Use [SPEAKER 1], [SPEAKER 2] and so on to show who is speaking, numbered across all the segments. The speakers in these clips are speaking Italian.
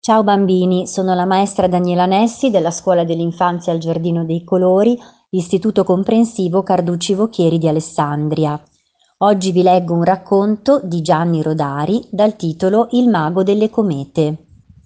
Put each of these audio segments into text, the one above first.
[SPEAKER 1] Ciao bambini, sono la maestra Daniela Nessi della Scuola dell'Infanzia al Giardino dei Colori, Istituto Comprensivo Carducci Vocchieri di Alessandria. Oggi vi leggo un racconto di Gianni Rodari dal titolo Il mago delle comete.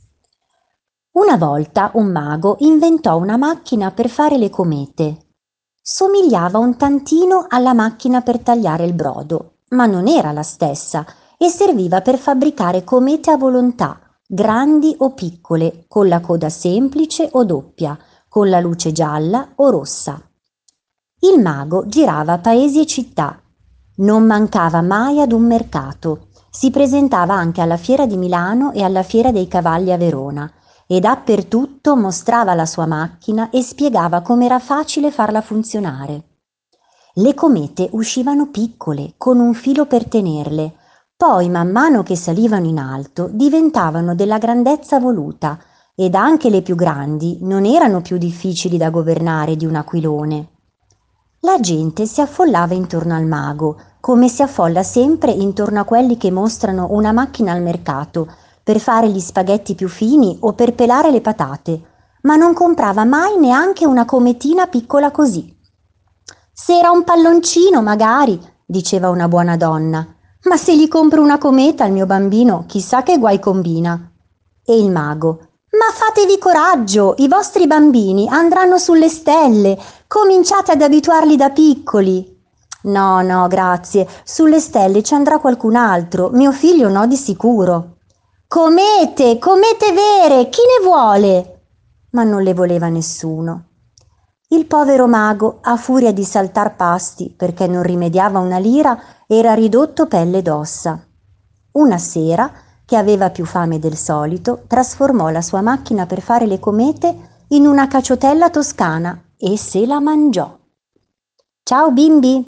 [SPEAKER 1] Una volta un mago inventò una macchina per fare le comete. Somigliava un tantino alla macchina per tagliare il brodo, ma non era la stessa e serviva per fabbricare comete a volontà, grandi o piccole, con la coda semplice o doppia, con la luce gialla o rossa. Il mago girava paesi e città. Non mancava mai ad un mercato. Si presentava anche alla Fiera di Milano e alla Fiera dei Cavalli a Verona e dappertutto mostrava la sua macchina e spiegava com'era facile farla funzionare. Le comete uscivano piccole, con un filo per tenerle, poi man mano che salivano in alto diventavano della grandezza voluta ed anche le più grandi non erano più difficili da governare di un aquilone. La gente si affollava intorno al mago, come si affolla sempre intorno a quelli che mostrano una macchina al mercato per fare gli spaghetti più fini o per pelare le patate, ma non comprava mai neanche una cometina piccola così. Se era un palloncino, magari, diceva una buona donna, ma se gli compro una cometa al mio bambino, chissà che guai combina. E il mago: ma fatevi coraggio, i vostri bambini andranno sulle stelle, cominciate ad abituarli da piccoli. No, no, grazie, sulle stelle ci andrà qualcun altro, mio figlio no di sicuro. Comete, comete vere, chi ne vuole? Ma non le voleva nessuno. Il povero mago, a furia di saltar pasti perché non rimediava una lira, era ridotto pelle d'ossa. Una sera, che aveva più fame del solito, trasformò la sua macchina per fare le comete in una caciotella toscana e se la mangiò. Ciao bimbi!